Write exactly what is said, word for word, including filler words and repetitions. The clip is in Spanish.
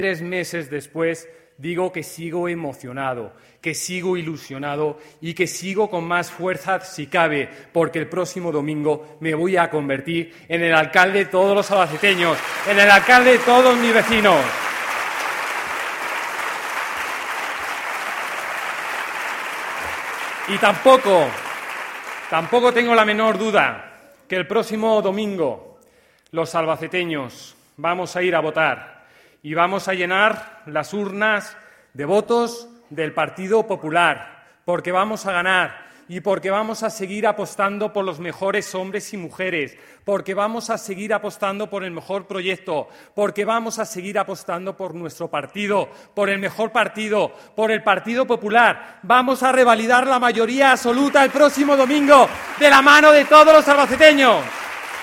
Tres meses después digo que sigo emocionado, que sigo ilusionado y que sigo con más fuerza si cabe, porque el próximo domingo me voy a convertir en el alcalde de todos los albaceteños, en el alcalde de todos mis vecinos. Y tampoco, tampoco tengo la menor duda que el próximo domingo los albaceteños vamos a ir a votar y vamos a llenar las urnas de votos del Partido Popular, porque vamos a ganar y porque vamos a seguir apostando por los mejores hombres y mujeres, porque vamos a seguir apostando por el mejor proyecto, porque vamos a seguir apostando por nuestro partido, por el mejor partido, por el Partido Popular. Vamos a revalidar la mayoría absoluta el próximo domingo de la mano de todos los albaceteños.